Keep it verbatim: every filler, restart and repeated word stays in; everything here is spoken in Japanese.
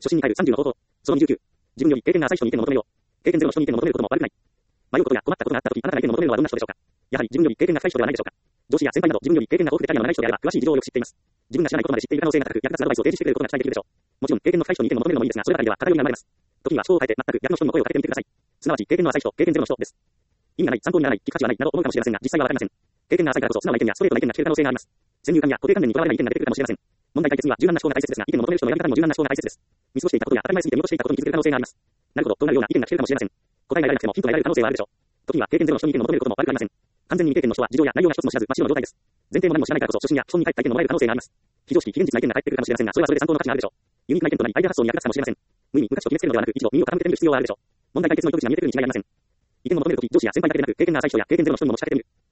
初心に帰るさんじゅうの方法。そのにじゅうきゅう。自分より経験が浅い人に意見を求めよう。経験ゼロの人に意見を求めることも悪くない。迷うことや困ったことがあったとき、あなたが意見を求めるのはどんな人でしょうか。やはり自分より経験が深い人ではないでしょうか。上司や先輩など自分より経験が豊富でキャリアの長い人であれば詳しい事情をよく知っています。自分が知らないことまで知っている可能性が高く、役立つアドバイスを提示してくれることが期待できるでしょう。もちろん経験の深い人に意見を求めるのもいいですが、そればかりでは偏りが生まれます。時には人を変えて全く逆の人にも声をかけてみてください。すなわち経験の浅い人、経験ゼロの人です。意味がない、参考にならない、聞く価値はないなど思うかもしれませんが、実際はわかりません。経験が浅いからこそ素直な意見やストレートな意見が聞ける可能性があります。先入観や固定観念にとらわれない意見が出てくるかもしれません。問題解決には柔軟な思考が大切ですが、意見を求める人のやり方にも柔軟な思考が大切です。見過ごしていたことや当たり前すぎて見落としていたことに気づける可能性があります。なるほどとなるような意見が聞けるかもしれません。答えが得られなくてもヒントが得られる可能性はあるでしょう。時には経験ゼロの人に意見を求めることも悪くありません。完全に未経験の人は事情や内容が一つも知らず真っ白の状態です。前提も何も知らないからこそ初心や基本に帰った意見をもらえる可能性があります。非常識、非現実な意見が返ってくるかもしれませんが、それはそれで参考の価値があるでしょう。ユニークな意見となりアイデア発想に役立つかもしれません。無意に無価値と決めつけるのではなく、一度耳を傾けてみる必要はあるでしょう。問題解決の糸口が見えてくるに違いありません。意見を求めるとき、上司や先輩だけでなく、経験が浅い人や経験ゼロの人にも持ちかけてみる。